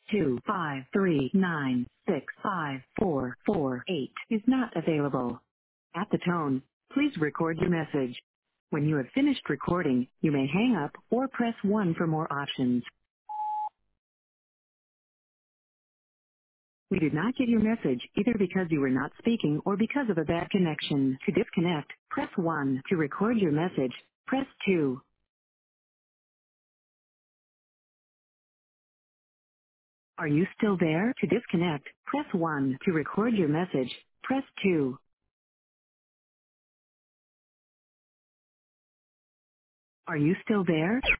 253965448 is not available. At the tone, please record your message. When you have finished recording, you may hang up or press 1 for more options. We did not get your message either because you were not speaking or because of a bad connection. To disconnect, press 1. To record your message, press 2. Are you still there? To disconnect, press 1. To record your message, press 2. Are you still there?